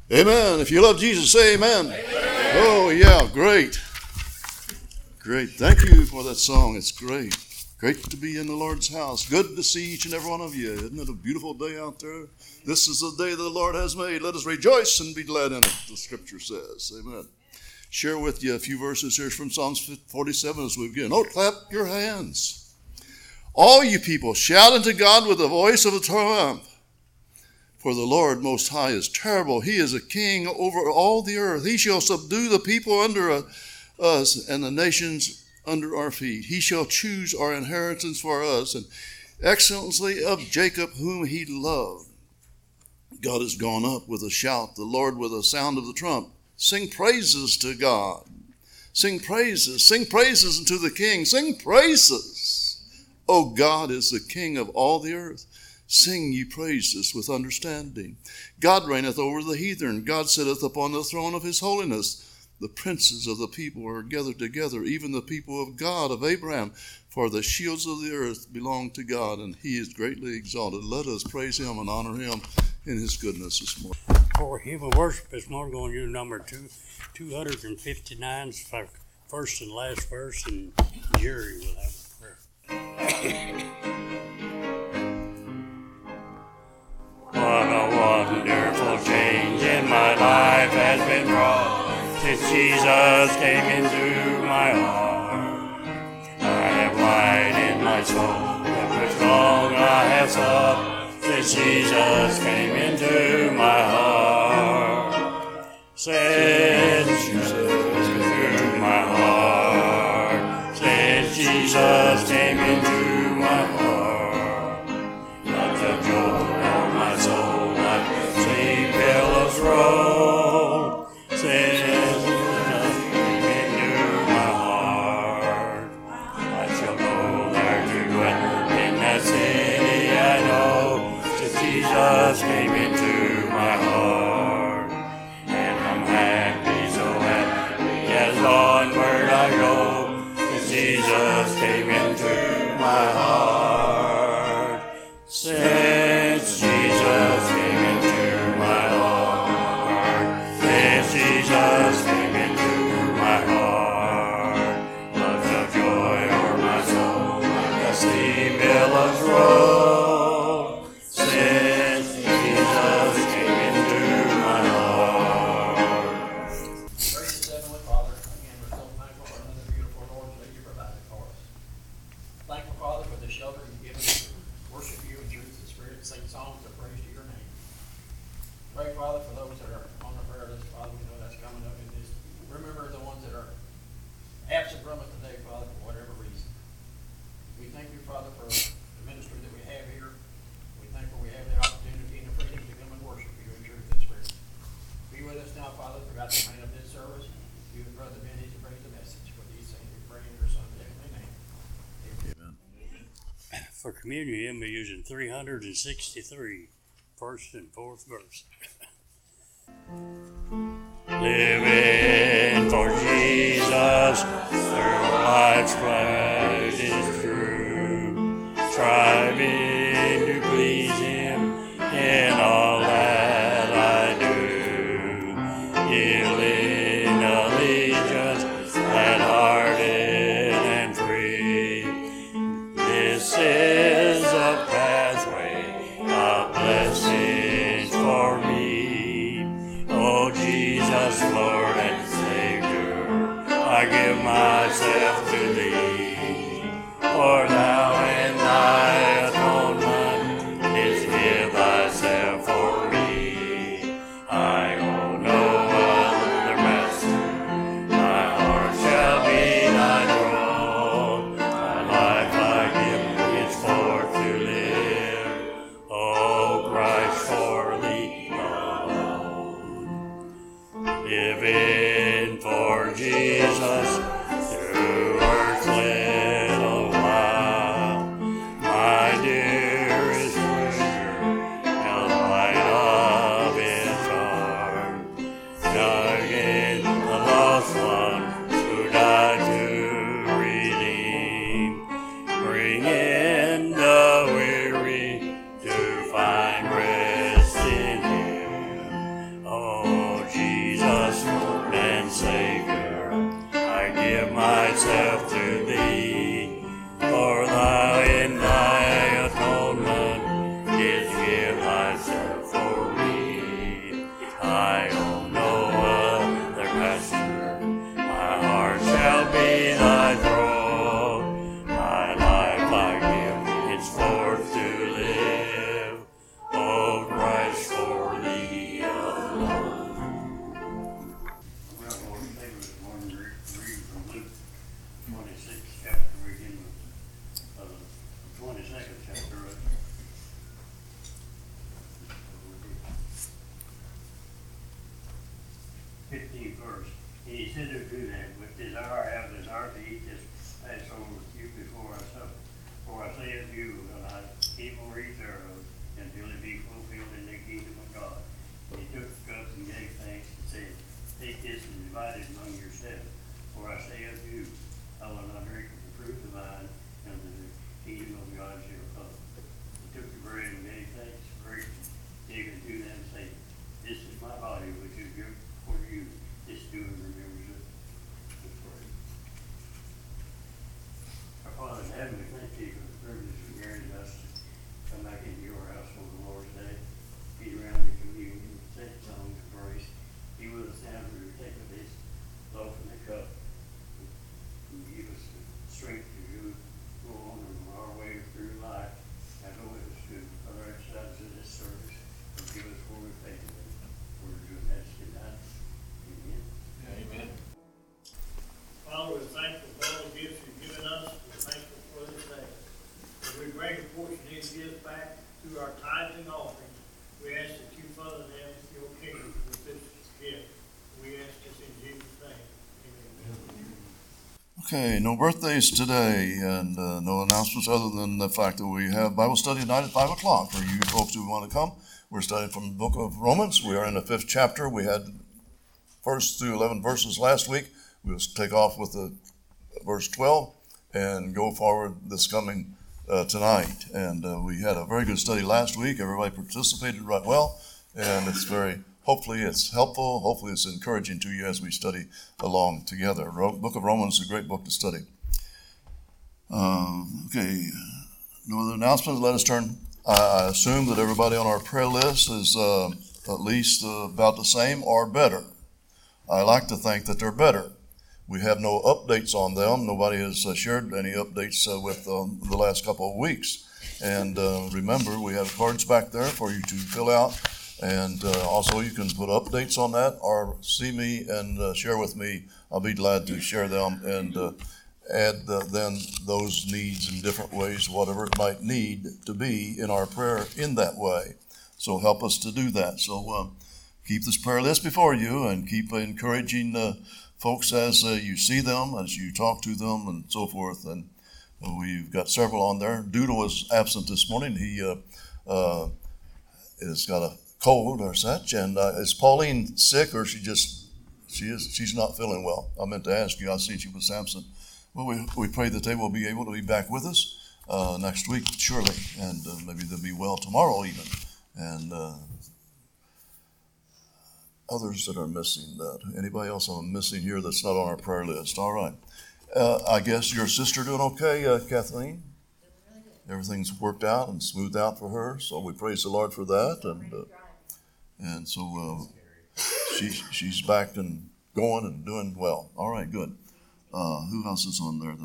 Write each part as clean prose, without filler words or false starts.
Amen. If you love Jesus, say amen. Amen. Oh, yeah, great. Great. Thank you for that song. It's great. Great to be in the Lord's house. Good to see each and every one of you. Isn't it a beautiful day out there? This is the day that the Lord has made. Let us rejoice and be glad in it, the scripture says. Amen. Share with you a few verses here from Psalms 47 as we begin. Oh, clap your hands. All you people, shout unto God with the voice of a triumph. For the Lord Most High is terrible. He is a king over all the earth. He shall subdue the people under us and the nations under our feet. He shall choose our inheritance for us and excellency of Jacob whom he loved. God has gone up with a shout, the Lord with a sound of the trump. Sing praises to God. Sing praises. Sing praises unto the King. Sing praises. O God is the King of all the earth. Sing ye praises with understanding. God reigneth over the heathen. God sitteth upon the throne of his holiness. The princes of the people are gathered together, even the people of God, of Abraham. For the shields of the earth belong to God, and he is greatly exalted. Let us praise him and honor him in his goodness this morning. For hymn of worship this morning, going to do number 259, first and last verse, and Jerry will have a prayer. What a wonderful change in my life has been wrought since Jesus came into my heart. I have light in my soul that which long I have sought since Jesus came into my heart. Since Jesus came into my heart. Since Jesus came into my heart. Roll, since Jesus came into my heart. I shall go there to dwell in that city I know, since Jesus came into my heart. And I'm happy, so happy, as onward I go, since Jesus came into my heart. Since Jesus came into my heart. Jesus came into my heart. Love's of joy o'er my soul, the sea billows roll. Since Jesus came into my heart. Gracious Heavenly Father, again we're so thankful for another beautiful Lord's Day you provided for us. Thankful, Father, for the shelter you've given us to worship you in truth and spirit and sing songs of praise to your name. Pray, Father, for those that are on the prayer list, Father, we know that's coming up in this. Remember the ones that are absent from it today, Father, for whatever reason. We thank you, Father, for the ministry that we have here. We thank you we have the opportunity and the freedom to come and worship you in truth and spirit. Be with us now, Father, throughout the remainder of this service. You and Brother Benny to bring the message. For these things we pray in your Son's heavenly name. Amen. For communion, we're using 363, first and fourth verse. Living for Jesus through life's quest is true, striving to please him in all that I do, yielding allegiance light-hearted and free. This is a pathway of blessings for me. Oh, Jesus, Lord and Savior, I give myself to thee. For thou in thy atonement didst give thyself for me. I owe no other master, my heart shall be thy throne. My life I give is forth to live. Oh, Christ, for thee alone. Living for Jesus through earth's little while, my dearest treasure, the light of its heart, dug in the lost one who died to redeem, bring in the weary to find rest in him. Oh, myself to thee, for thou in thy atonement didst give thyself for me. I own no other master, my heart shall be thy throne, my life I give henceforth to live, O Christ, for thee alone. Well, Lord, today was one reading from Luke 26th chapter, reading the 22nd chapter of 15th verse. And he said unto them, with desire I have desire to eat this Passover with you before I suffer. For I say unto you, will I eat or eat thereof until it be fulfilled in the kingdom of God. And he took the cup and gave thanks and said, take this and divide it among yourselves. For I say unto you, I will not drink of the fruit of the vine until the kingdom of God shall come. He took the bread and gave thanks, brake it, gave it to them, saying, this is my body which is given for you. This do in remembrance of this word. Our Father in heaven, we thank you for the privilege of granting us to come back into your house on the Lord's Day, be around the communion, sing songs of praise. Be with us now as we take of this loaf and the cup. And give us the strength to go on our way through life. Now go with us to other exercises of this service. And give us where we faith in. We're doing that tonight. Amen. Amen. Father, we're thankful for all the gifts you've given us. We're thankful for this day. As we bring a portion of these gifts back through our tithes and offerings, we ask that you further them your kingdom with this gift. We ask this in Jesus' name. Amen. Okay, no birthdays today, and no announcements other than the fact that we have Bible study tonight at 5 o'clock. For you folks who want to come, we're studying from the book of Romans. We are in the 5th chapter. We had first through 11 verses last week. We'll take off with the verse 12 and go forward this coming tonight. And we had a very good study last week. Everybody participated right well, and hopefully it's helpful. Hopefully it's encouraging to you as we study along together. Book of Romans is a great book to study. Okay, no other announcements. Let us turn. I assume that everybody on our prayer list is at least about the same or better. I like to think that they're better. We have no updates on them. Nobody has shared any updates with the last couple of weeks. And remember, we have cards back there for you to fill out. And also you can put updates on that or see me and share with me. I'll be glad to share them and add then those needs in different ways, whatever it might need to be in our prayer in that way. So help us to do that. So keep this prayer list before you and keep encouraging folks as you see them, as you talk to them and so forth. And we've got several on there. Doodle was absent this morning. He has got a cold or such. And is Pauline sick, or she's not feeling well? I meant to ask you. I see she was absent. Well, we pray that they will be able to be back with us next week, surely, and maybe they'll be well tomorrow even. And others that are missing that. Anybody else I'm missing here that's not on our prayer list? All right. I guess your sister doing okay, Kathleen? Everything's worked out and smoothed out for her, so we praise the Lord for that. And so she's back and going and doing well. All right, good. Who else is on there?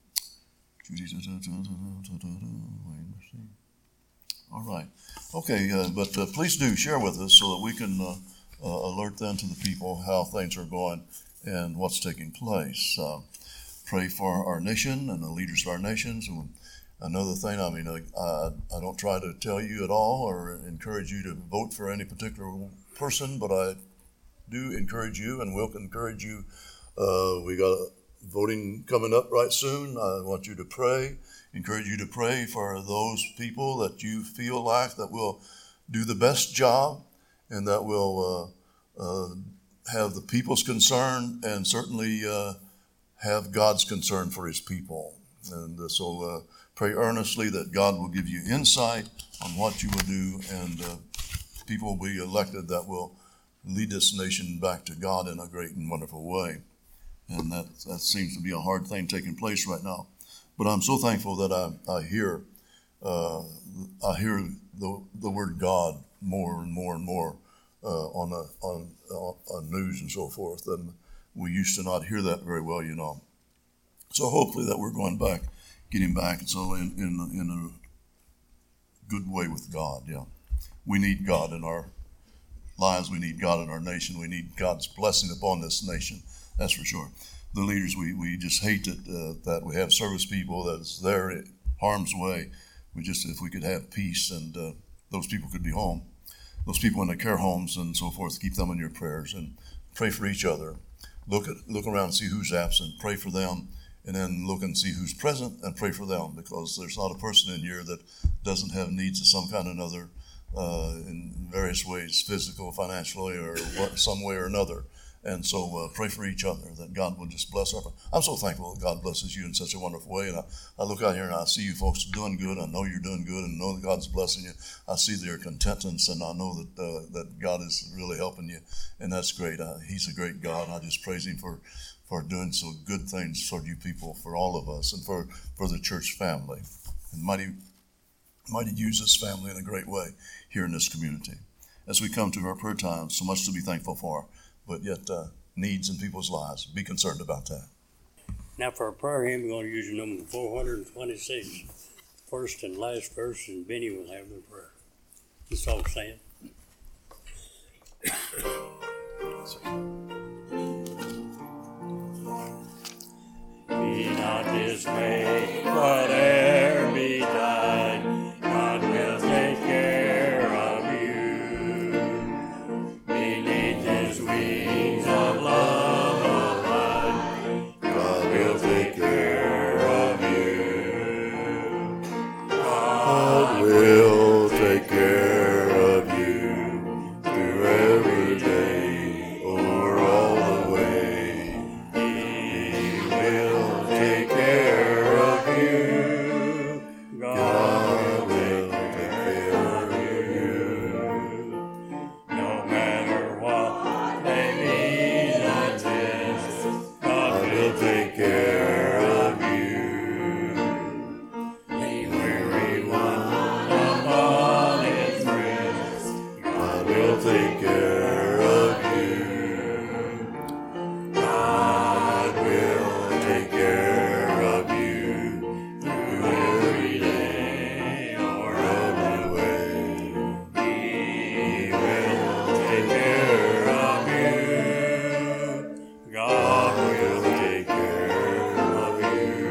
All right. Okay, but please do share with us so that we can alert then to the people how things are going and what's taking place. Pray for our nation and the leaders of our nations. And another thing, I don't try to tell you at all or encourage you to vote for any particular person, but I do encourage you and will encourage you. We got voting coming up right soon. I want you to pray, encourage you to pray for those people that you feel like that will do the best job and that will have the people's concern and certainly have God's concern for his people. And so pray earnestly that God will give you insight on what you will do, and people will be elected that will lead this nation back to God in a great and wonderful way. And that seems to be a hard thing taking place right now. But I'm so thankful that I hear the word God more and more and more on news and so forth. And we used to not hear that very well, So hopefully that we're going back, getting back, and so in a good way with God. Yeah, we need God in our lives. We need God in our nation. We need God's blessing upon this nation. That's for sure. The leaders, we just hate that we have service people that's there in harm's way. If we could have peace and those people could be home. Those people in the care homes and so forth, keep them in your prayers and pray for each other. Look around and see who's absent, pray for them, and then look and see who's present and pray for them, because there's not a person in here that doesn't have needs of some kind or another in various ways, physical, financially, or some way or another. And so pray for each other, that God will just bless our. I'm so thankful that God blesses you in such a wonderful way. And I look out here and I see you folks doing good. I know you're doing good and know that God's blessing you. I see their contentance, and I know that God is really helping you. And that's great. He's a great God. And I just praise him for doing so good things for you people, for all of us, and for the church family. And mighty use this family in a great way here in this community. As we come to our prayer time, so much to be thankful for, but yet needs in people's lives. Be concerned about that. Now for our prayer hymn, we're going to use number 426. First and last verse, and Benny will have the prayer. Let's all stand. Be not dismayed, whate'er be done, God will take care of you. Beneath his wings of love abide, God will take care of you. God will take care of you through every day or all the way. He will take care of you. God will take care of you. No matter what may be the test, God will take care of you. The weary one upon his rest, God will take care of you. God will take care of you through every day or every way. He will take care of you. God will take care of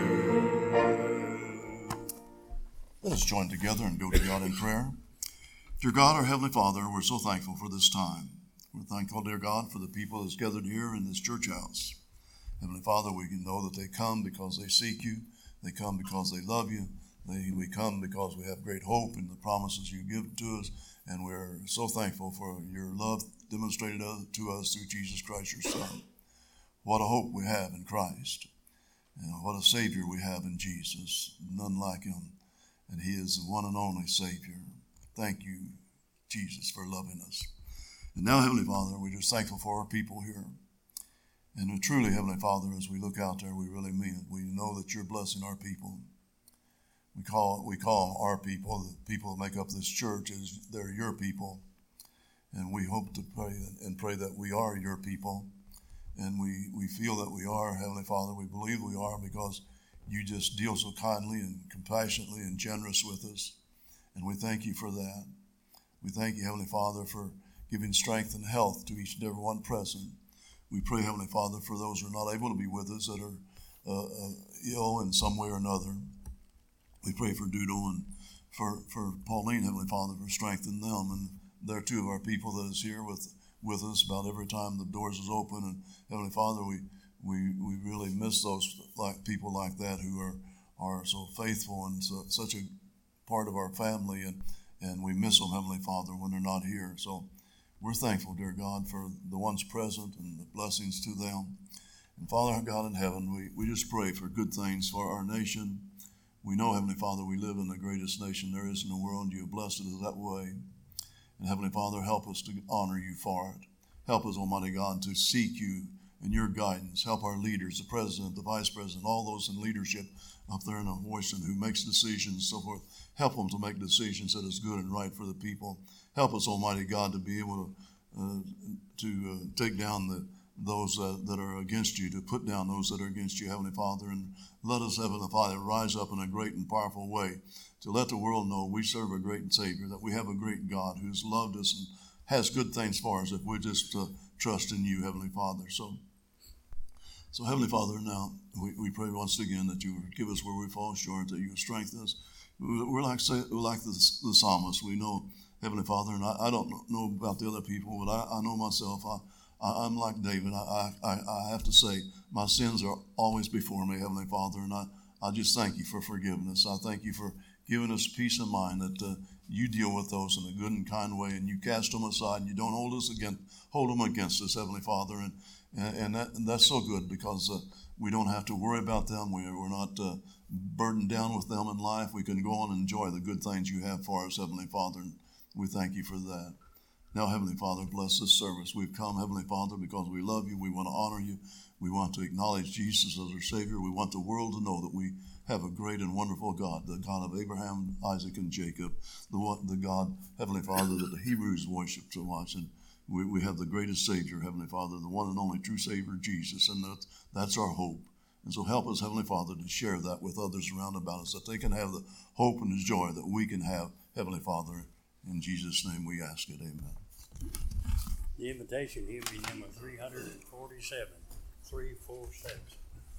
you. Let us join together and go to God in prayer. Dear God, our Heavenly Father, we're so thankful for this time. We're thankful, dear God, for the people that's gathered here in this church house. Heavenly Father, we know that they come because they seek you. They come because they love you. We come because we have great hope in the promises you give to us. And we're so thankful for your love demonstrated to us through Jesus Christ, your Son. What a hope we have in Christ. And what a Savior we have in Jesus. None like him. And he is the one and only Savior. Thank you, Jesus, for loving us. And now, Heavenly Father, we're just thankful for our people here. And truly, Heavenly Father, as we look out there, we really mean it. We know that you're blessing our people. We call them our people. The people that make up this church, they're your people. And we hope to pray that we are your people. And we feel that we are, Heavenly Father. We believe we are, because you just deal so kindly and compassionately and generous with us. And we thank you for that. We thank you, Heavenly Father, for giving strength and health to each and every one present. We pray, Heavenly Father, for those who are not able to be with us, that are ill in some way or another. We pray for Dudo and for Pauline, Heavenly Father, for strengthening them. And they're two of our people that is here with us about every time the doors is open. And Heavenly Father, we really miss those people like that who are so faithful and such a part of our family, and we miss them, Heavenly Father, when they're not here. So we're thankful, dear God, for the ones present and the blessings to them. And Father God in heaven, we just pray for good things for our nation. We know, Heavenly Father, we live in the greatest nation there is in the world. You have blessed us that way. And Heavenly Father, help us to honor you for it. Help us, Almighty God, to seek you and your guidance. Help our leaders, the president, the vice president, all those in leadership up there in Washington who makes decisions and so forth. Help them to make decisions that is good and right for the people. Help us, Almighty God, to be able to take down those that are against you, to put down those that are against you, Heavenly Father. And let us, Heavenly Father, rise up in a great and powerful way to let the world know we serve a great Savior, that we have a great God who's loved us and has good things for us if we just trust in you, Heavenly Father. So Heavenly Father, now we pray once again that you would give us where we fall short, that you would strengthen us. We're like the psalmist. We know, Heavenly Father, and I don't know about the other people, but I know myself. I'm like David. I have to say my sins are always before me, Heavenly Father, and I just thank you for forgiveness. I thank you for giving us peace of mind that you deal with those in a good and kind way, and you cast them aside, and you don't hold them against us, Heavenly Father, and that's so good because we don't have to worry about them. We're not burdened down with them in life. We can go on and enjoy the good things you have for us, Heavenly Father, and we thank you for that. Now, Heavenly Father, bless this service. We've come, Heavenly Father, because we love you. We want to honor you. We want to acknowledge Jesus as our Savior. We want the world to know that we have a great and wonderful God, the God of Abraham, Isaac, and Jacob, the God, Heavenly Father, that the Hebrews worship so much. And we have the greatest Savior, Heavenly Father, the one and only true Savior, Jesus, and that's our hope. And so help us, Heavenly Father, to share that with others around about us, that they can have the hope and the joy that we can have, Heavenly Father. In Jesus' name we ask it, amen. The invitation, he'll be number 347, 346.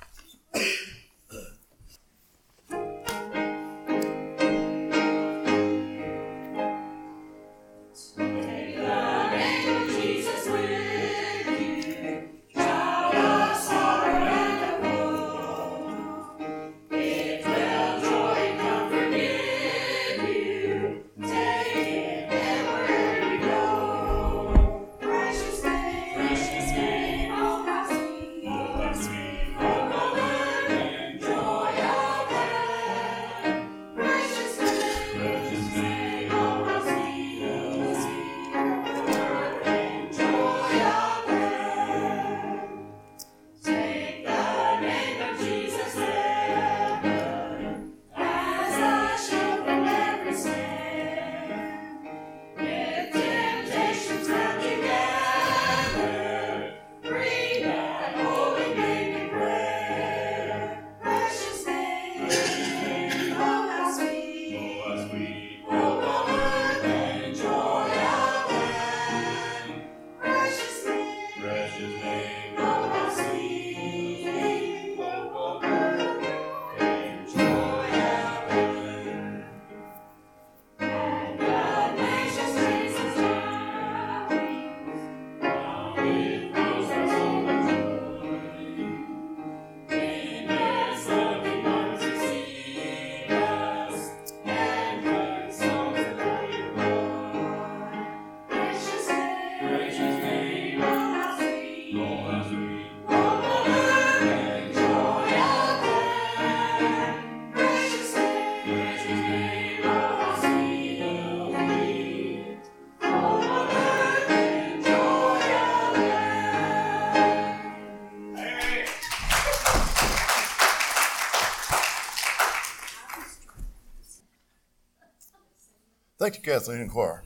Thank you, Kathleen and choir.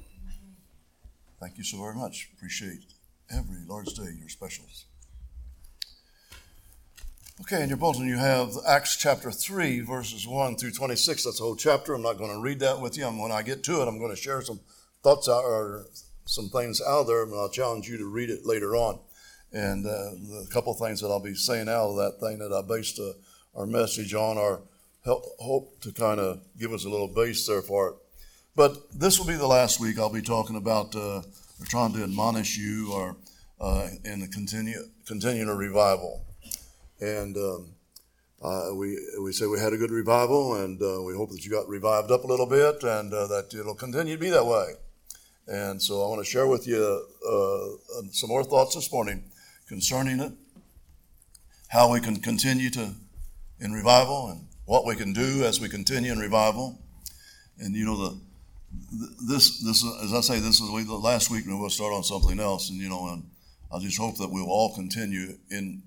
Thank you so very much. Appreciate every Lord's Day, your specials. Okay, in your bulletin you have Acts chapter 3, verses 1 through 26. That's the whole chapter. I'm not going to read that with you. When I get to it, I'm going to share some thoughts out, or some things out there, and I'll challenge you to read it later on. And the couple things that I'll be saying out of that thing that I based our message on, or hope to kind of give us a little base there for it. But this will be the last week I'll be talking about, or trying to admonish you, or in the continuing a revival. And we say we had a good revival, and we hope that you got revived up a little bit, and that it'll continue to be that way. And so I want to share with you some more thoughts this morning concerning it, how we can continue in revival, and what we can do as we continue in revival. And you know, this as I say, this is the last week, and we'll start on something else. And you know, and I just hope that we'll all continue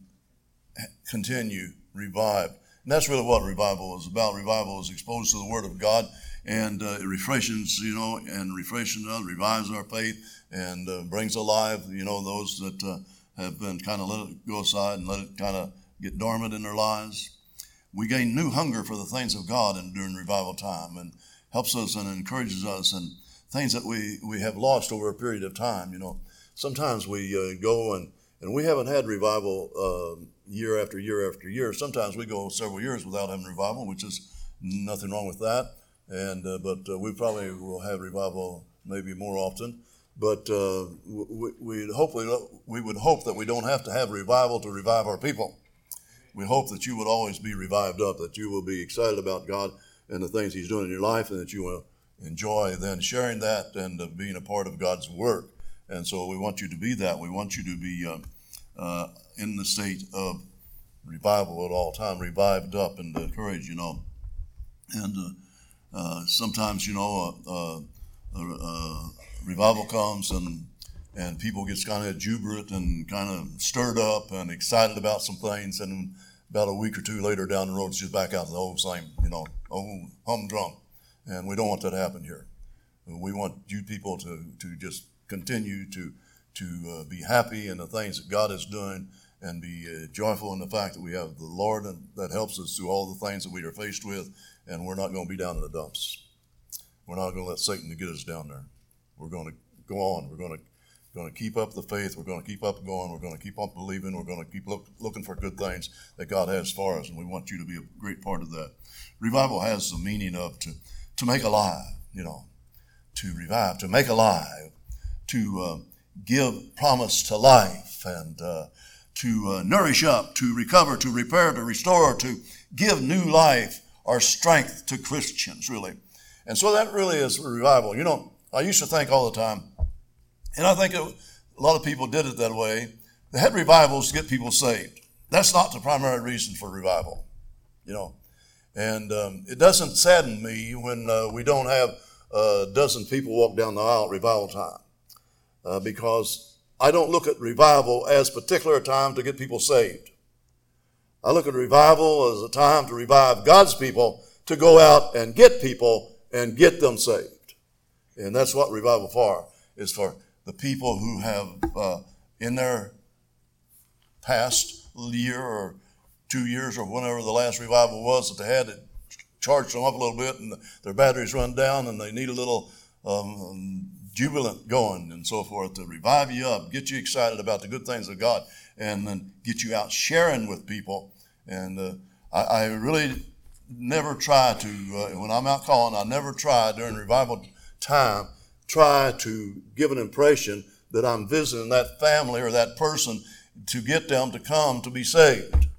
revive. And that's really what revival is about. Revival is exposed to the Word of God, and it refreshes, and refreshes us, revives our faith, and brings alive, those that have been kind of let it go aside and let it kind of get dormant in their lives. We gain new hunger for the things of God during revival time, and helps us and encourages us in things that we have lost over a period of time. Sometimes we go and we haven't had revival year after year after year. Sometimes we go several years without having revival, which is nothing wrong with that. But we probably will have revival maybe more often. But we would hope that we don't have to have revival to revive our people. We hope that you would always be revived up, that you will be excited about God and the things He's doing in your life, and that you will enjoy then sharing that and being a part of God's work. And so we want you to be that. We want you to be in the state of revival at all time, revived up and encouraged, And sometimes, revival comes and people get kind of jubilant and kind of stirred up and excited about some things, and about a week or two later down the road, it's just back out to the old same, old humdrum. And we don't want that to happen here. We want you people to just continue to be happy in the things that God is doing, and be joyful in the fact that we have the Lord that helps us through all the things that we are faced with, and we're not going to be down in the dumps. We're not going to let Satan get us down there. We're going to go on. We're going to keep up the faith. We're going to keep up going. We're going to keep up believing. We're going to keep looking for good things that God has for us, and we want you to be a great part of that. Revival has the meaning of to make alive, to revive, to make alive, to give promise to life, and to nourish up, to recover, to repair, to restore, to give new life or strength to Christians, really. And so that really is revival. I used to think all the time, and I think a lot of people did it that way. They had revivals to get people saved. That's not the primary reason for revival, And it doesn't sadden me when we don't have a dozen people walk down the aisle at revival time, because I don't look at revival as a particular time to get people saved. I look at revival as a time to revive God's people, to go out and get people and get them saved. And that's what revival is for the people who have in their past year or 2 years or whenever the last revival was that they had, it charged them up a little bit and their batteries run down and they need a little jubilant going and so forth to revive you up, get you excited about the good things of God, and then get you out sharing with people. And I really never try to, when I'm out calling, I never try during revival time, try to give an impression that I'm visiting that family or that person to get them to come to be saved.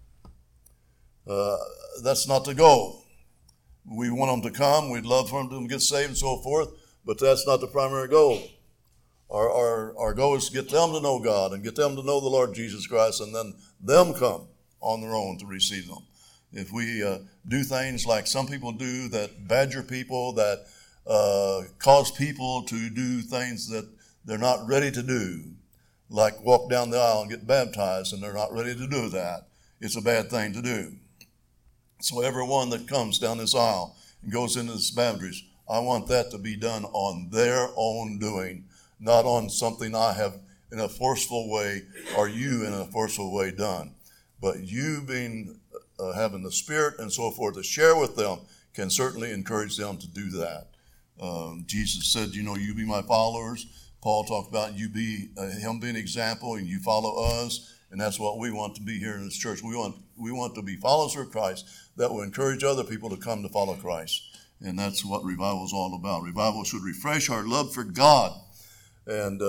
That's not the goal. We want them to come. We'd love for them to get saved and so forth, but that's not the primary goal. Our goal is to get them to know God and get them to know the Lord Jesus Christ, and then them come on their own to receive them. If we do things like some people do that badger people, that cause people to do things that they're not ready to do, like walk down the aisle and get baptized, and they're not ready to do that, it's a bad thing to do. So everyone that comes down this aisle and goes into this boundaries, I want that to be done on their own doing, not on something I have in a forceful way or you in a forceful way done. But you being having the Spirit and so forth to share with them can certainly encourage them to do that. Jesus said, you be my followers. Paul talked about him being an example, and you follow us. And that's what we want to be here in this church. We want to be followers of Christ that will encourage other people to come to follow Christ. And that's what revival is all about. Revival should refresh our love for God. And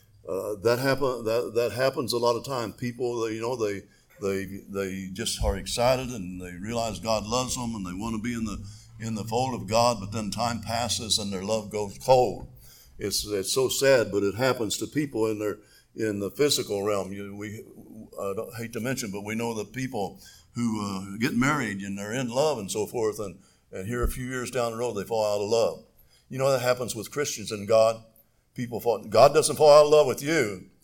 that happens a lot of times. People, they just are excited and they realize God loves them and they want to be in the fold of God, but then time passes and their love goes cold. It's so sad, but it happens to people in the physical realm. I don't hate to mention, but we know that people who get married and they're in love and so forth, and here a few years down the road they fall out of love. That happens with Christians and God. God doesn't fall out of love with you,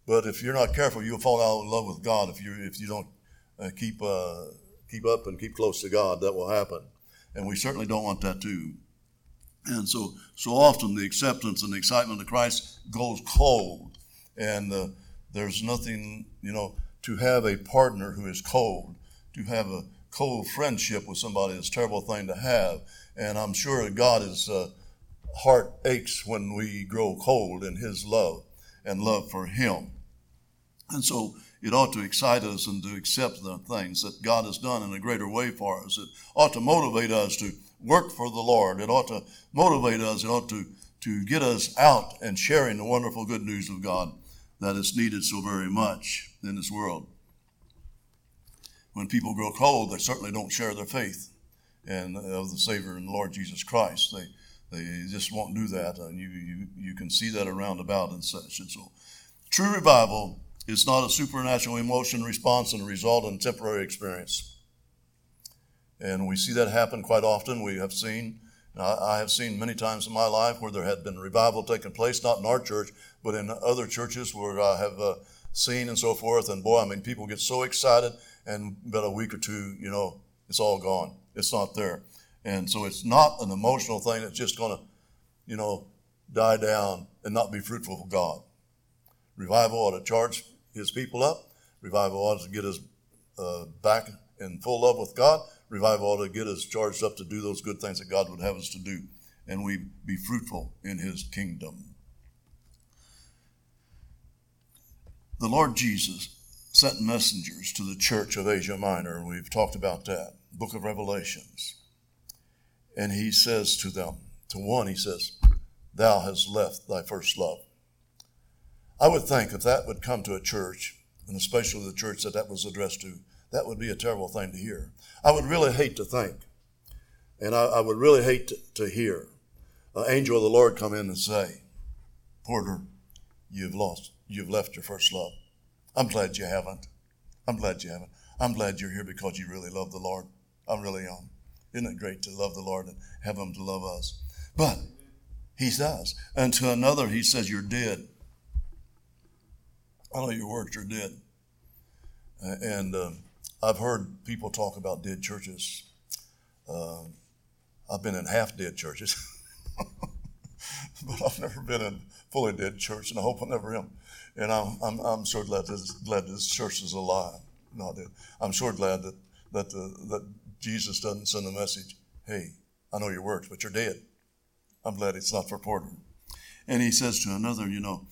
But if you're not careful, you'll fall out of love with God. If you don't keep up and keep close to God, that will happen. And we certainly don't want that too. And so often the acceptance and the excitement of Christ goes cold. And there's nothing, to have a partner who is cold, to have a cold friendship with somebody is a terrible thing to have. And I'm sure that God's heart aches when we grow cold in his love and love for him. And so it ought to excite us and to accept the things that God has done in a greater way for us. It ought to motivate us to work for the Lord. It ought to motivate us. It ought to get us out and sharing the wonderful good news of God that is needed so very much in this world. When people grow cold, they certainly don't share their faith and of the Savior and the Lord Jesus Christ. They just won't do that, and you can see that around about and such. And so, true revival is not a supernatural emotion response and a result in temporary experience. And we see that happen quite often. We have seen, I have seen many times in my life where there had been revival taking place, not in our church, but in other churches where I have seen and so forth. And boy, people get so excited, and about a week or two, it's all gone. It's not there. And so it's not an emotional thing that's just going to, die down and not be fruitful for God. Revival ought to charge his people up. Revival ought to get us back in full love with God. Revival ought to get us charged up to do those good things that God would have us to do, and we be fruitful in his kingdom. The Lord Jesus sent messengers to the church of Asia Minor, and we've talked about that, book of Revelations. And he says to them, to one he says, thou hast left thy first love. I would think if that would come to a church, and especially the church that was addressed to, that would be a terrible thing to hear. I would really hate to think, and I would really hate to hear an angel of the Lord come in and say, Porter, you've left your first love. I'm glad you haven't. I'm glad you haven't. I'm glad you're here because you really love the Lord. I really am. Isn't it great to love the Lord and have him to love us? But he does. And to another, he says, you're dead. I know your works are dead. And I've heard people talk about dead churches. I've been in half-dead churches. But I've never been in fully dead church, and I hope I never am. And I'm sure glad this church is alive. Not dead. I'm sure glad that Jesus doesn't send a message, hey, I know your works, but you're dead. I'm glad it's not for Porter. And he says to another,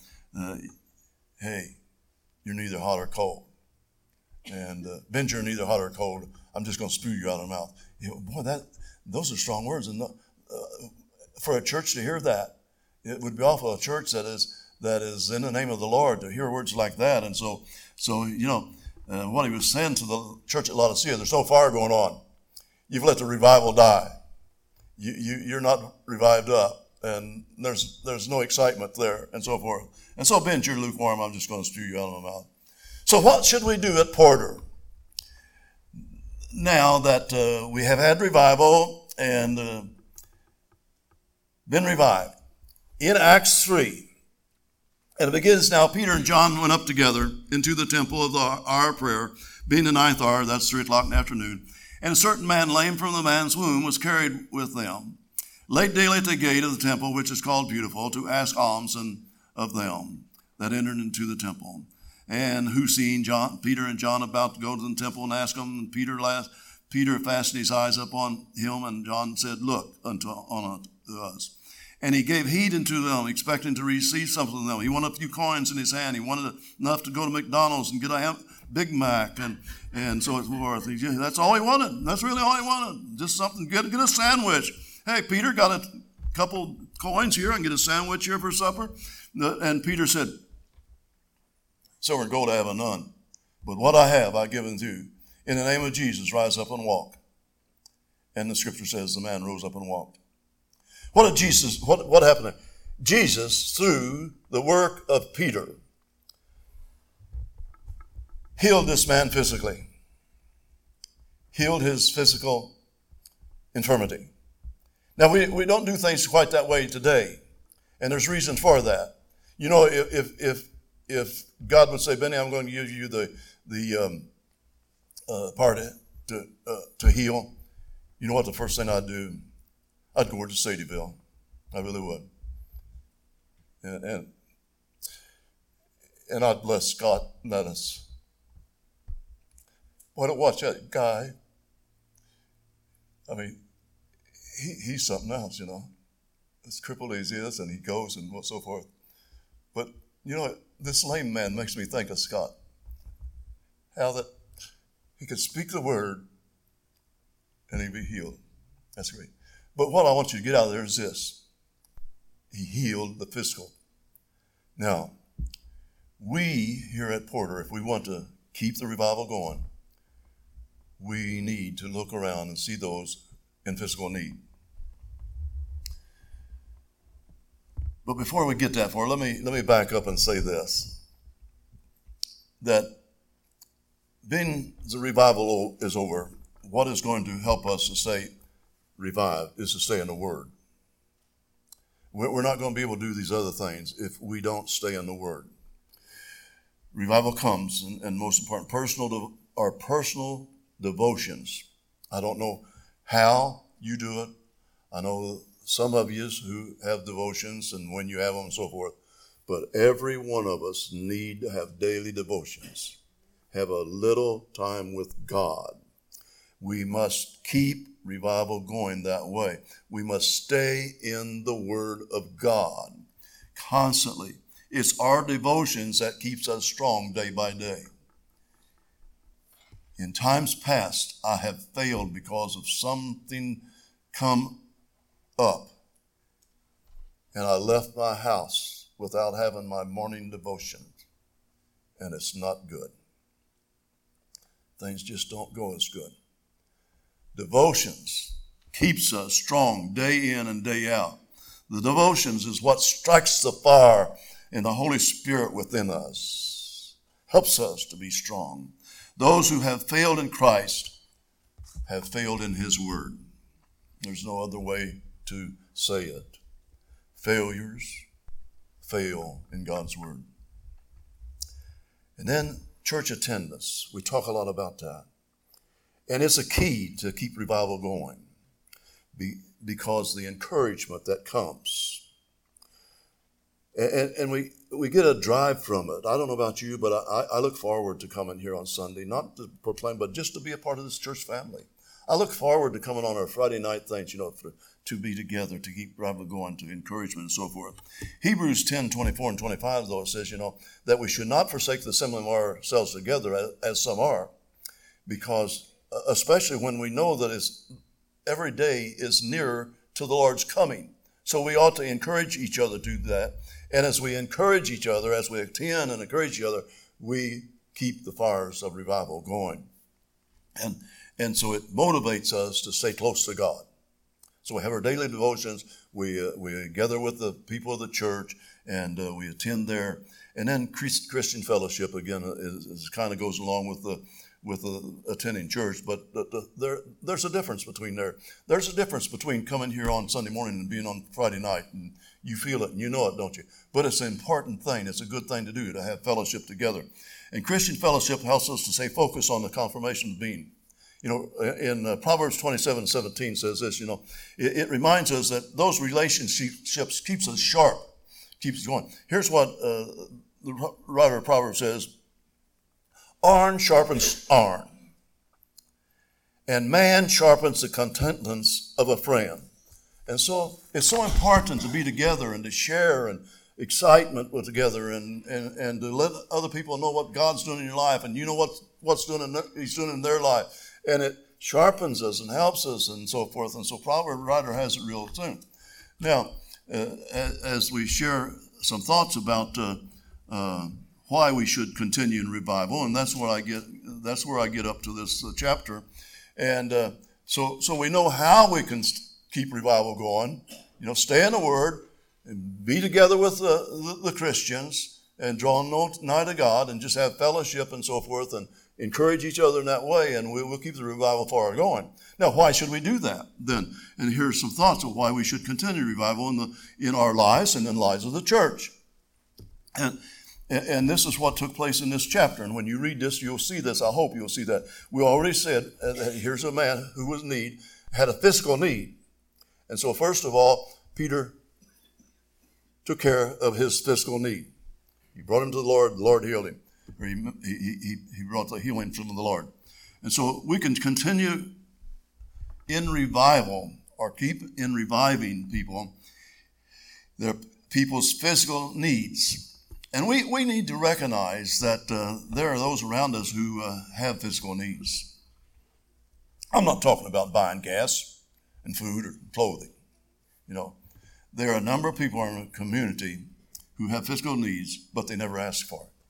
hey, you're neither hot or cold. And Benj, you're neither hot or cold. I'm just going to spew you out of the mouth. Boy, those are strong words. And for a church to hear that, it would be awful. A church that is in the name of the Lord to hear words like that. And so what he was saying to the church at Laodicea, there's no fire going on. You've let the revival die. You're not revived up, and there's no excitement there, and so forth. And so, Benj, you're lukewarm. I'm just going to spew you out of my mouth. So what should we do at Porter? Now that we have had revival and been revived. In Acts 3, and it begins now, Peter and John went up together into the temple of the hour of prayer, being the 9th hour, that's 3 o'clock in the afternoon. And a certain man, lame from the man's womb, was carried with them, laid daily at the gate of the temple, which is called Beautiful, to ask alms of them that entered into the temple. And who seeing Peter and John about to go to the temple and ask them, and Peter fastened his eyes upon him, and John said, look unto us. And he gave heed unto them, expecting to receive something from them. He wanted a few coins in his hand. He wanted enough to go to McDonald's and get a Big Mac and so forth. That's all he wanted. That's really all he wanted. Just something, get a sandwich. Hey, Peter, got a couple coins here. I can get a sandwich here for supper. And Peter said, silver and gold I have none, but what I have I give unto you. In the name of Jesus, rise up and walk. And the scripture says the man rose up and walked. What happened there? Jesus, through the work of Peter, healed this man physically. Healed his physical infirmity. Now, we don't do things quite that way today, and there's reason for that. If if God would say, Benny, I'm going to give you the part to heal, you know what the first thing I'd do? I'd go over to Sadieville. I really would. And I'd bless Scott Menace. Boy, don't watch that guy. I mean, he's something else, you know. As crippled as he is, and he goes and so forth. But, you know, this lame man makes me think of Scott. How that he could speak the word and he'd be healed. That's great. But what I want you to get out of there is this. He healed the physical. Now, we here at Porter, if we want to keep the revival going, we need to look around and see those in physical need. But before we get that far, let me back up and say this. That being the revival is over, what is going to help us to stay revived is to stay in the Word. We're not going to be able to do these other things if we don't stay in the Word. Revival comes, and most important, personal devotions. I don't know how you do it. I know some of you who have devotions and when you have them and so forth, but every one of us need to have daily devotions, have a little time with God. We must keep revival going that way. We must stay in the Word of God constantly. It's our devotions that keeps us strong day by day. In times past, I have failed because of something come up, and I left my house without having my morning devotion, and it's not good. Things just don't go as good. Devotions keeps us strong day in and day out. The devotions is what strikes the fire in the Holy Spirit within us, helps us to be strong. Those who have failed in Christ have failed in His Word. There's no other way to say it. Failures fail in God's Word. And then church attendance. We talk a lot about that. And it's a key to keep revival going because the encouragement that comes. And we get a drive from it. I don't know about you, but I look forward to coming here on Sunday, not to proclaim, but just to be a part of this church family. I look forward to coming on our Friday night things, to be together, to keep revival going, to encouragement and so forth. Hebrews 10:24 and 25, though, it says, that we should not forsake the assembling of ourselves together, as some are, because especially when we know that every day is nearer to the Lord's coming. So we ought to encourage each other to do that. And as we encourage each other, as we attend and encourage each other, we keep the fires of revival going. And so it motivates us to stay close to God. So we have our daily devotions. We gather with the people of the church, and we attend there. And then Christian fellowship, again, is kind of goes along with the attending church, but there's a difference between there. There's a difference between coming here on Sunday morning and being on Friday night, and you feel it and you know it, don't you? But it's an important thing. It's a good thing to do, to have fellowship together. And Christian fellowship helps us to stay focused on the confirmation of being. In Proverbs 27:17 says this, it reminds us that those relationships keeps us sharp, keeps us going. Here's what the writer of Proverbs says: iron sharpens iron, and man sharpens the countenance of a friend. And so it's so important to be together and to share and excitement with together and to let other people know what God's doing in your life, and what's He's doing in their life. And it sharpens us and helps us and so forth. And so Proverbs writer has it real too. Now, as we share some thoughts about why we should continue in revival, and that's where I get up to this chapter. And so we know how we can keep revival going. Stay in the Word and be together with the Christians and draw nigh to God and just have fellowship and so forth and encourage each other in that way, and we'll keep the revival fire going. Now, why should we do that then? And here's some thoughts of why we should continue revival in our lives and in the lives of the church. And this is what took place in this chapter. And when you read this, you'll see this. I hope you'll see that. We already said that here's a man who was in need, had a physical need. And so first of all, Peter took care of his physical need. He brought him to the Lord healed him. Or he brought the healing from the Lord. And so we can continue in revival or keep in reviving people, their people's physical needs. And we need to recognize that there are those around us who have physical needs. I'm not talking about buying gas and food or clothing. You know, there are a number of people in the community who have physical needs, but they never ask for it.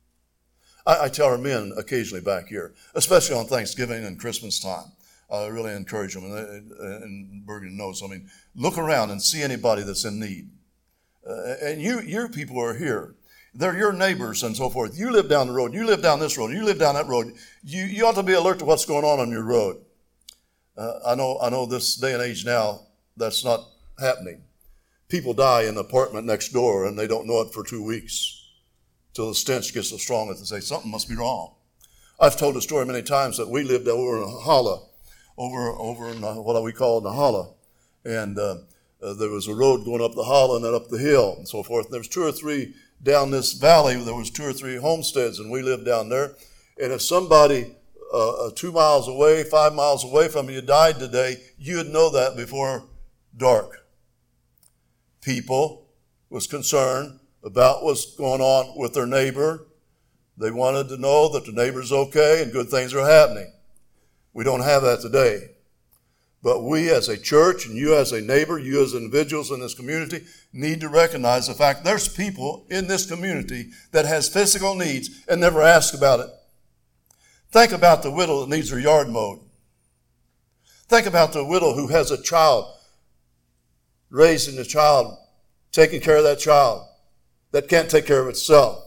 I tell our men occasionally back here, especially on Thanksgiving and Christmas time, I really encourage them, and Bergen knows, I mean, look around and see anybody that's in need. And your people are here. They're your neighbors and so forth. You live down the road. You live down this road. You live down that road. You ought to be alert to what's going on your road. I know this day and age now, that's not happening. People die in the apartment next door and they don't know it for 2 weeks till the stench gets so strong that they say something must be wrong. I've told the story many times that we lived over in Hala, over in what we call Nahala, and there was a road going up the Hala and then up the hill and so forth. And there was 2 or 3 down this valley. There was 2 or 3 homesteads, and we lived down there. And if somebody 2 miles away, 5 miles away from you died today, you would know that before dark. People was concerned about what's going on with their neighbor. They wanted to know that the neighbor's okay and good things are happening. We don't have that today. But we as a church and you as a neighbor, you as individuals in this community need to recognize the fact there's people in this community that has physical needs and never ask about it. Think about the widow that needs her yard mowed. Think about the widow who has a child, raising the child, taking care of that child that can't take care of itself.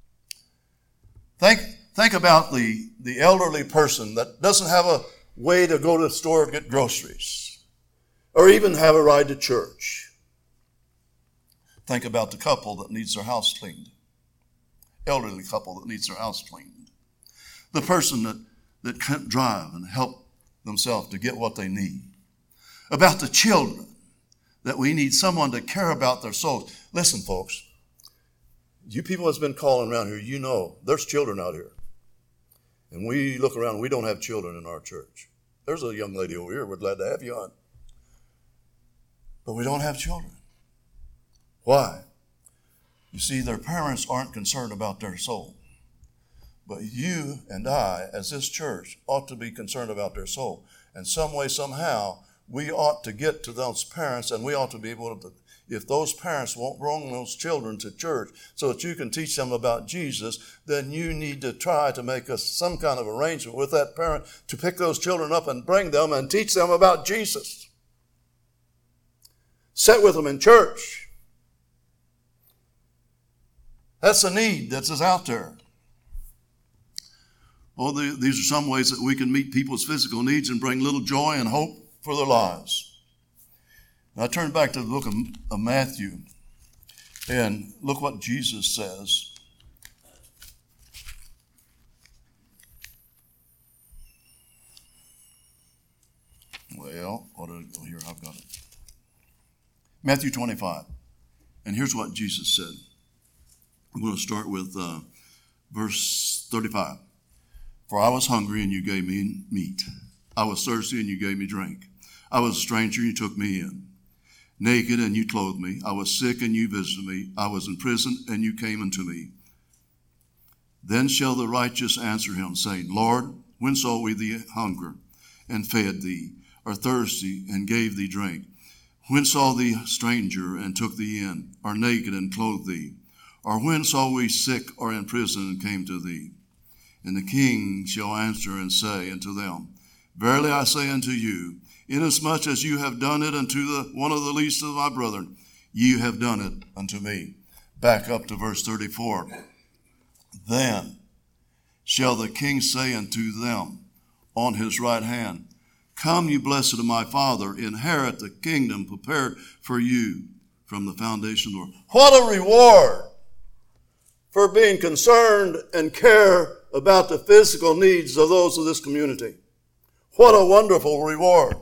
Think about the elderly person that doesn't have a way to go to the store and get groceries or even have a ride to church. Think about the couple that needs their house cleaned. Elderly couple that needs their house cleaned. The person that can't drive and help themselves to get what they need. About the children that we need someone to care about their souls. Listen, folks, you people that's been calling around here, you know there's children out here. And we look around, we don't have children in our church. There's a young lady over here, we're glad to have you on. But we don't have children. Why? You see, their parents aren't concerned about their soul. But you and I, as this church, ought to be concerned about their soul. And some way, somehow, we ought to get to those parents, and we ought to be able to, if those parents won't bring those children to church so that you can teach them about Jesus, then you need to try to make some kind of arrangement with that parent to pick those children up and bring them and teach them about Jesus. Sit with them in church. That's a need that's out there. Well, these are some ways that we can meet people's physical needs and bring little joy and hope for their lives. Now, I turn back to the book of Matthew, and look what Jesus says. Well, here I've got it. Matthew 25. And here's what Jesus said. I'm going to start with verse 35. For I was hungry, and you gave me meat. I was thirsty, and you gave me drink. I was a stranger, and you took me in. Naked, and you clothed me. I was sick, and you visited me. I was in prison, and you came unto me. Then shall the righteous answer him, saying, Lord, when saw we thee hunger, and fed thee, or thirsty, and gave thee drink? When saw thee stranger, and took thee in, or naked, and clothed thee? Or when saw we sick, or in prison, and came to thee? And the king shall answer and say unto them, Verily I say unto you, inasmuch as you have done it unto one of the least of my brethren, ye have done it unto me. Back up to verse 34. Then shall the king say unto them on his right hand, Come, you blessed of my Father, inherit the kingdom prepared for you from the foundation of the world. What a reward for being concerned and care about the physical needs of those of this community. What a wonderful reward.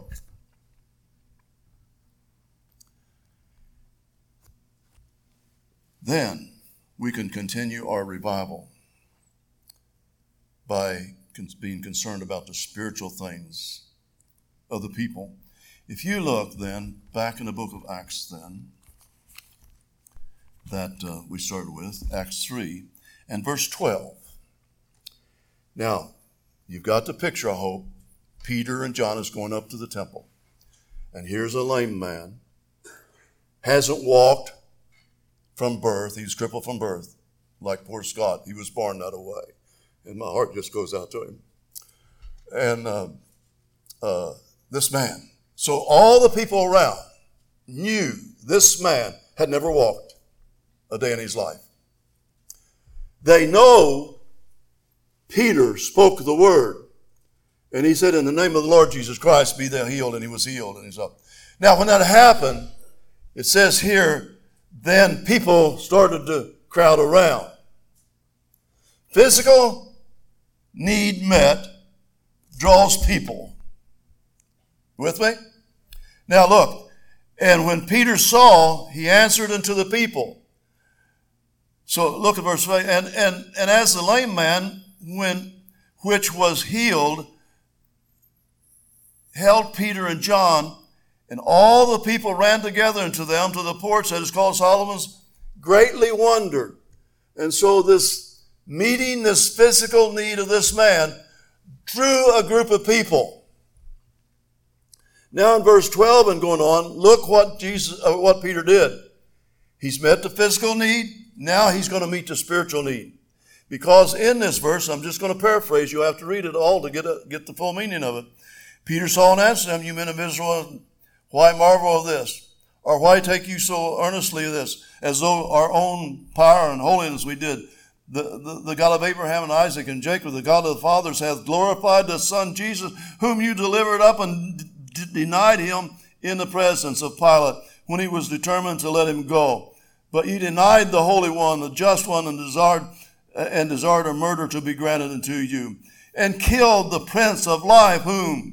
Then we can continue our revival by being concerned about the spiritual things of the people. If you look then, back in the book of Acts then, that we started with, Acts 3, and verse 12. Now, you've got the picture, I hope. Peter and John is going up to the temple. And here's a lame man. Hasn't walked from birth. He was crippled from birth. Like poor Scott. He was born that way. And my heart just goes out to him. And this man. So all the people around knew this man had never walked a day in his life. They know Peter spoke the word. And he said, in the name of the Lord Jesus Christ, be thou healed. And he was healed and he's up. Now, when that happened, it says here, then people started to crowd around. Physical need met draws people. With me? Now look, and when Peter saw, he answered unto the people. So look at verse 8. And as the lame man, which was healed, held Peter and John, and all the people ran together unto them to the porch that is called Solomon's, greatly wondered. And so this meeting this physical need of this man drew a group of people. Now in verse 12 and going on, look what Peter did. He's met the physical need. Now he's going to meet the spiritual need. Because in this verse, I'm just going to paraphrase. You have to read it all to get the full meaning of it. Peter saw and answered them, you men of Israel, why marvel of this? Or why take you so earnestly of this, as though our own power and holiness we did? The God of Abraham and Isaac and Jacob, the God of the fathers, hath glorified the Son Jesus, whom you delivered up and denied him in the presence of Pilate, when he was determined to let him go. But ye denied the Holy One, the Just One, and desired a murder to be granted unto you, and killed the Prince of Life, whom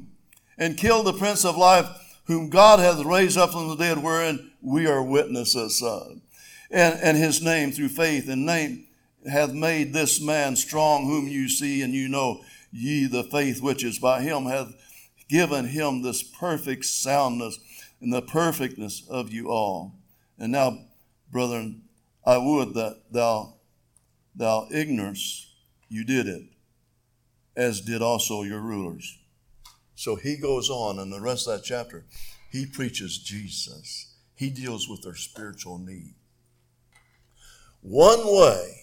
God hath raised up from the dead, wherein we are witnesses. And his name, through faith and name, hath made this man strong, whom you see and you know. Ye, the faith which is by him, hath given him this perfect soundness and the perfectness of you all. And now, brethren, I would that thou ignorance, you did it, as did also your rulers. So he goes on in the rest of that chapter. He preaches Jesus. He deals with their spiritual need. One way,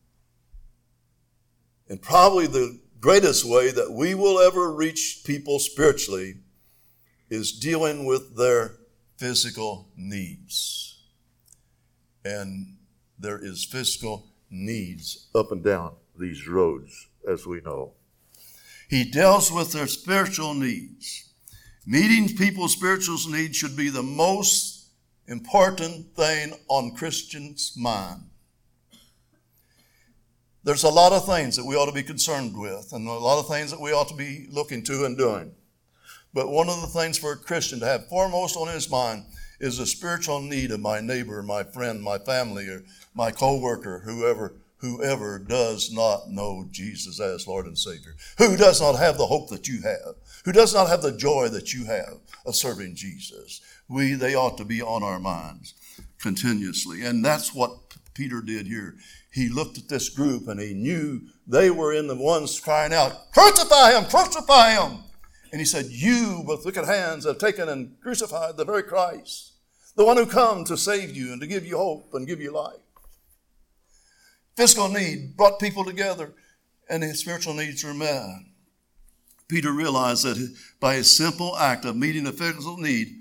and probably the greatest way that we will ever reach people spiritually, is dealing with their physical needs. And there is physical needs up and down these roads, as we know. He deals with their spiritual needs. Meeting people's spiritual needs should be the most important thing on Christians' mind. There's a lot of things that we ought to be concerned with, and a lot of things that we ought to be looking to and doing. But one of the things for a Christian to have foremost on his mind is the spiritual need of my neighbor, my friend, my family, or my co-worker, whoever does not know Jesus as Lord and Savior, who does not have the hope that you have, who does not have the joy that you have of serving Jesus. They ought to be on our minds continuously. And that's what Peter did here. He looked at this group and he knew they were in the ones crying out, crucify him, crucify him. And he said, you with wicked hands have taken and crucified the very Christ, the one who come to save you and to give you hope and give you life. Physical need brought people together and his spiritual needs were met. Peter realized that by his simple act of meeting a physical need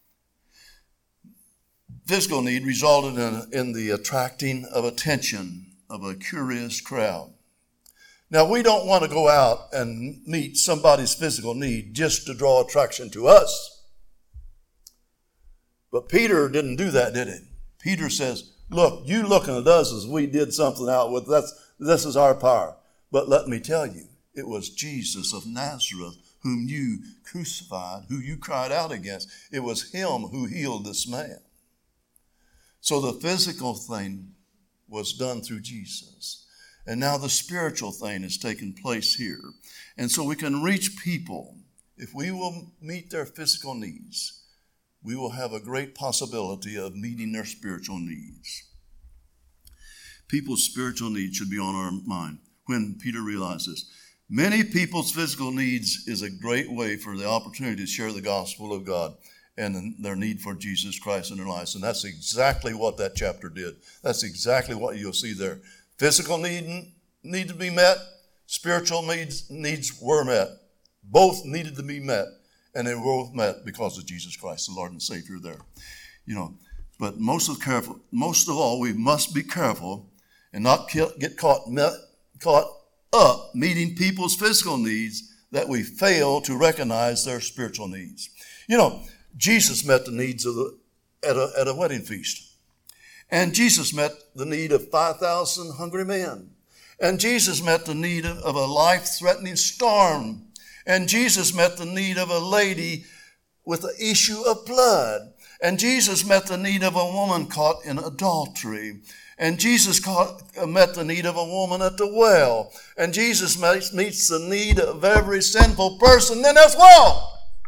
resulted in the attracting of attention of a curious crowd. Now, we don't want to go out and meet somebody's physical need just to draw attraction to us. But Peter didn't do that, did he? Peter says, Look, you looking at us as we did something out with, this is our power. But let me tell you, it was Jesus of Nazareth whom you crucified, who you cried out against. It was him who healed this man. So the physical thing was done through Jesus. And now the spiritual thing is taking place here. And so we can reach people. If we will meet their physical needs, we will have a great possibility of meeting their spiritual needs. People's spiritual needs should be on our mind. When Peter realizes, many people's physical needs is a great way for the opportunity to share the gospel of God and their need for Jesus Christ in their lives. And that's exactly what that chapter did. That's exactly what you'll see there. Physical need to be met. Spiritual needs were met. Both needed to be met. And they were both met because of Jesus Christ, the Lord and Savior there. But most of all, we must be careful and not get caught up meeting people's physical needs that we fail to recognize their spiritual needs. Jesus met the needs at a wedding feast. And Jesus met the need of 5,000 hungry men. And Jesus met the need of a life-threatening storm. And Jesus met the need of a lady with an issue of blood. And Jesus met the need of a woman caught in adultery. And Jesus met the need of a woman at the well. And Jesus meets the need of every sinful person in this world.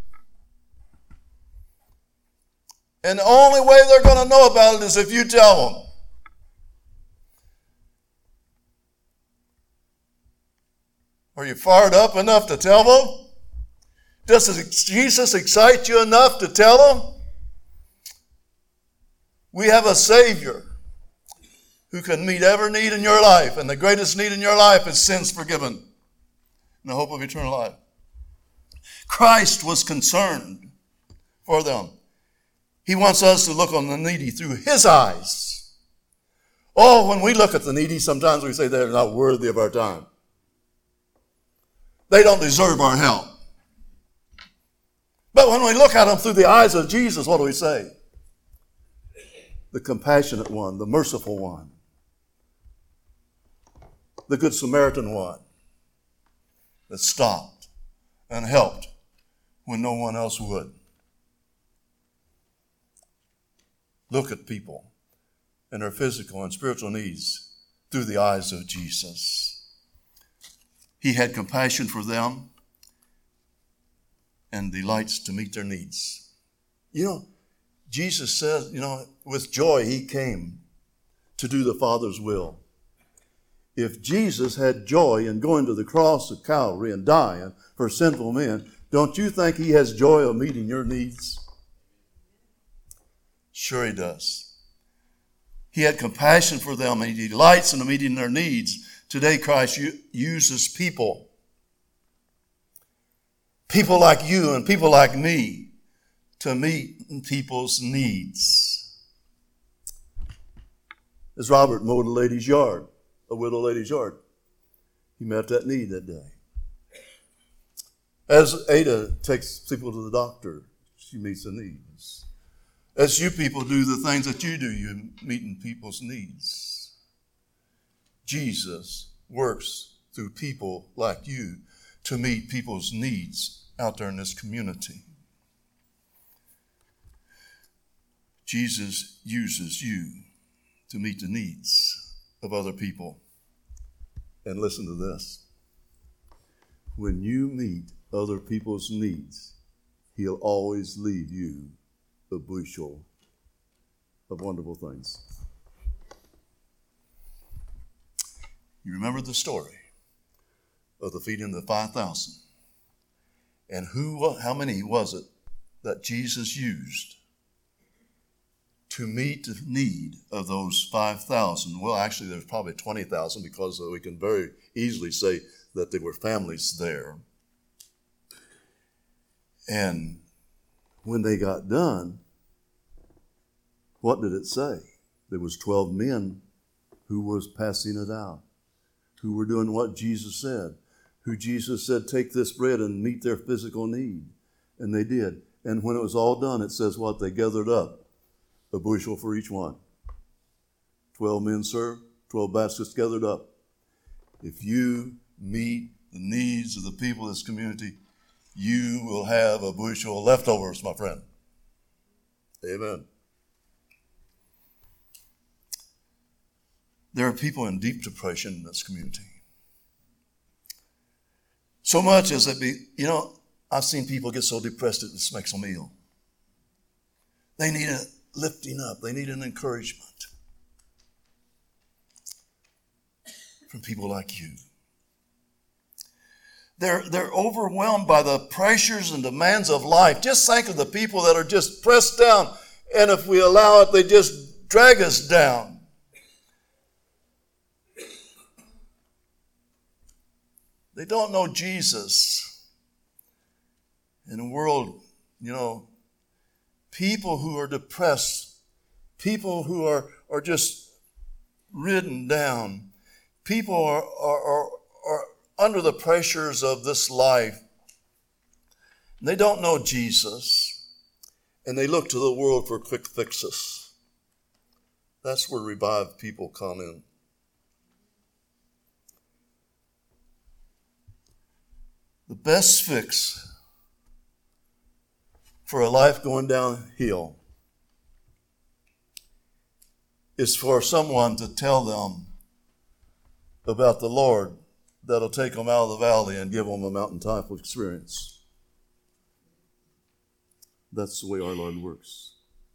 And the only way they're going to know about it is if you tell them. Are you fired up enough to tell them? Does Jesus excite you enough to tell them? We have a Savior who can meet every need in your life. And the greatest need in your life is sins forgiven and the hope of eternal life. Christ was concerned for them. He wants us to look on the needy through his eyes. Oh, when we look at the needy, sometimes we say they're not worthy of our time. They don't deserve our help. But when we look at them through the eyes of Jesus, what do we say? The compassionate one, the merciful one, the good Samaritan one that stopped and helped when no one else would. Look at people and their physical and spiritual needs through the eyes of Jesus. He had compassion for them and delights to meet their needs. Jesus says, with joy he came to do the Father's will. If Jesus had joy in going to the cross of Calvary and dying for sinful men, don't you think he has joy of meeting your needs? Sure he does. He had compassion for them and he delights in meeting their needs. Today Christ uses people like you and people like me to meet people's needs. As Robert mowed a lady's yard, a widow lady's yard, he met that need that day. As Ada takes people to the doctor, she meets the needs. As you people do the things that you do, you're meeting people's needs. Jesus works through people like you to meet people's needs out there in this community. Jesus uses you to meet the needs of other people. And listen to this. When you meet other people's needs, he'll always leave you a bushel of wonderful things. You remember the story of the feeding of the 5,000. And how many was it that Jesus used to meet the need of those 5,000? Well, actually, there's probably 20,000 because we can very easily say that there were families there. And when they got done, what did it say? There was 12 men who was passing it out, who were doing what Jesus said, who Jesus said, take this bread and meet their physical need. And they did. And when it was all done, it says what? They gathered up a bushel for each one. 12 men serve, 12 baskets gathered up. If you meet the needs of the people of this community, you will have a bushel of leftovers, my friend. Amen. There are people in deep depression in this community. So much as I've seen people get so depressed it just makes them ill. They need a lifting up. They need an encouragement from people like you. They're overwhelmed by the pressures and demands of life. Just think of the people that are just pressed down, and if we allow it, they just drag us down. They don't know Jesus. In a world, people who are depressed, people who are just ridden down, people are under the pressures of this life. They don't know Jesus, and they look to the world for quick fixes. That's where revived people come in. The best fix for a life going downhill is for someone to tell them about the Lord that'll take them out of the valley and give them a mountaintop experience. That's the way our Lord works.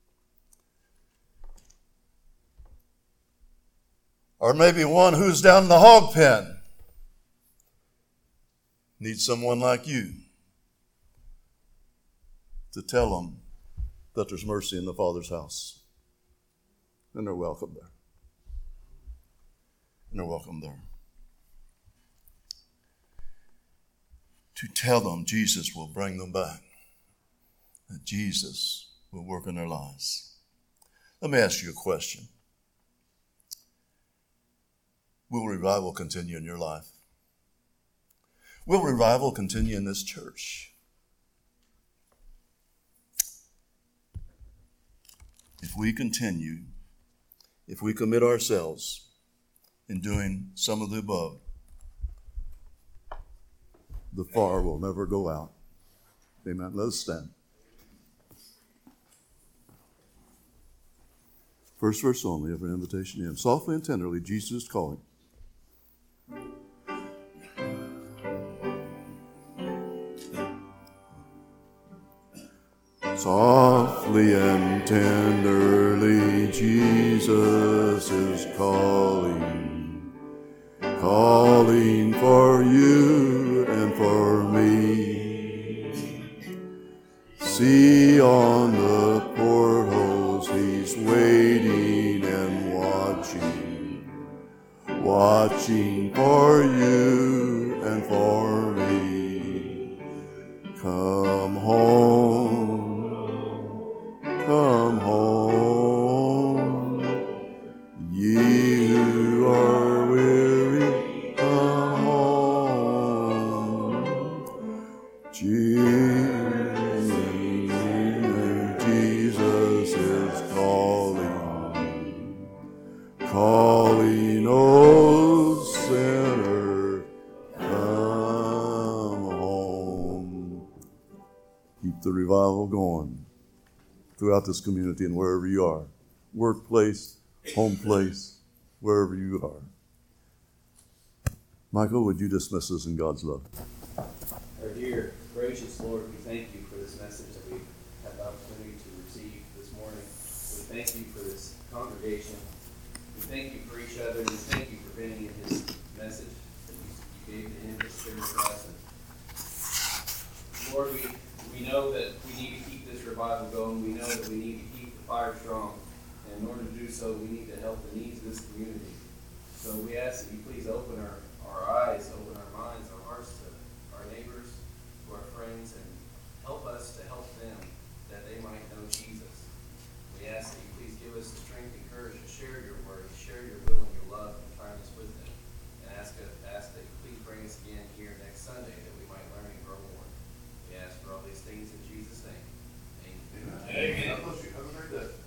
Or maybe one who's down in the hog pen needs someone like you to tell them that there's mercy in the Father's house. And they're welcome there. And they're welcome there. To tell them Jesus will bring them back. That Jesus will work in their lives. Let me ask you a question. Will revival continue in your life? Will revival continue in this church? If we continue, if we commit ourselves in doing some of the above, the fire will never go out. Amen. Let us stand. First verse only of an invitation in. Softly and tenderly, Jesus is calling. Softly and tenderly, Jesus is calling, calling for you and for me. See on the portals, he's waiting and watching for you and for me. Come home. Come home, ye who are weary, come home. Jesus is calling, calling, oh sinner, come home. Keep the revival going throughout this community and wherever you are. Workplace, home place, wherever you are. Michael, would you dismiss us in God's love? Our dear, gracious Lord, we thank you for this message that we have the opportunity to receive this morning. We thank you for this congregation. We thank you for each other, and we thank you for bringing in his message that you gave to him to share with us. And Lord, we know that we need to keep this revival going. We know that we need to keep the fire strong. And in order to do so, we need to help the needs of this community. So we ask that you please open our eyes, open our minds, our hearts to our neighbors, to our friends, and help us to help them that they might know Jesus. We ask that you please give us the strength and courage to share your word, to share your will and your love and kindness with them. And ask that you please bring us again here next Sunday that we might learn and grow more. We ask for all these things in Jesus' name. Amen. Amen. God bless you. Have a great day.